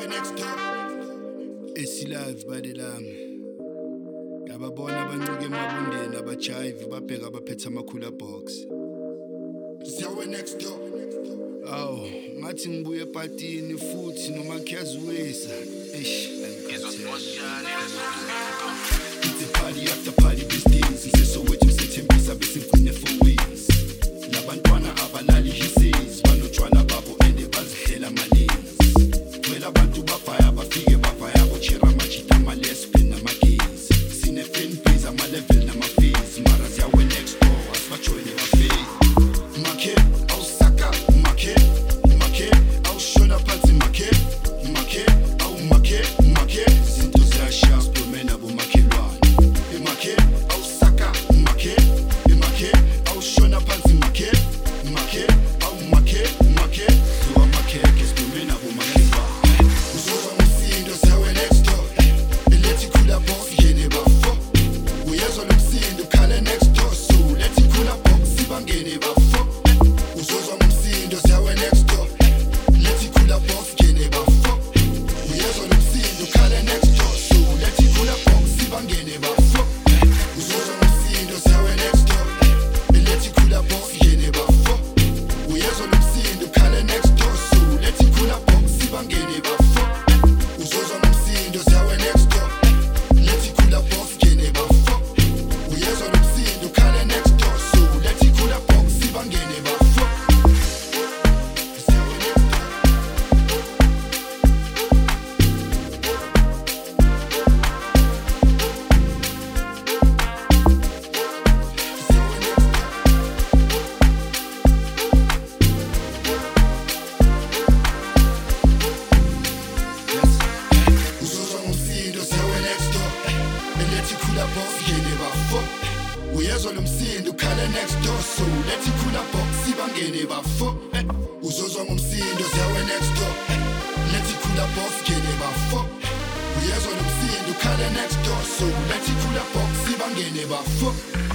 Esilive badilami ngababona abancike emabundeni abajive babheka abaphethe amakhula box. Siyawe next door. Aw, ngathi ngibuye epatini futhi noma kuyazwisa. Eish, it's a party after party these days. Sisowethu sithembisa bese ngcine for weeks. Labantwana abalali he says banotshwana babo ende bazihlela malini. Wela abantu bafaya bafike bafaya bochera machita amalespe namagezi. Sine fan base ama-level nama-phase. Mara siyawe next door asibajoyine bafake. Makhe awusaka makhe awushona phansi makhe izinto ziyasha siphumena bomakhelwane. Makhe awusaka makhe awushona phansi makhe zuwa makhekhe siphumena bomakhelwane. Uzozwa ngomsindo siyawe next door. Elethi khula box ngene bafo. Uyezwa lo msindo khale next door. So lethi khula box sibangene bafo. Uzozwa ngomsindo siyawe next door. Lethi khula box ngene bafo. Uyezwa lo msindo khale next door. So lethi khula box sibangene bafo. Uzozwa ngomsindo siyawe next door. Lethi khula box ngene bafo. Uyezwa lo msindo khale next door. So lethi khula box sibangene bafo. Uzozwa ngomsindo siyawe next door. Lethi khula box ngene bafo. Uyezwa lo msindo khale next door. So lethi khula box sibangene bafo. Siyawe next door. Uzozwa ngomsindo siyawe next door. Elethi khula box ngene bafo. Uyezwa lo msindo khale next door. So lethi khula box sibangene bafo. Uzozwa ngomsindo siyawe next door. Lethi khula box ngene bafo. Uyezwa lo msindo khale next door. So lethi khula box sibangene bafo.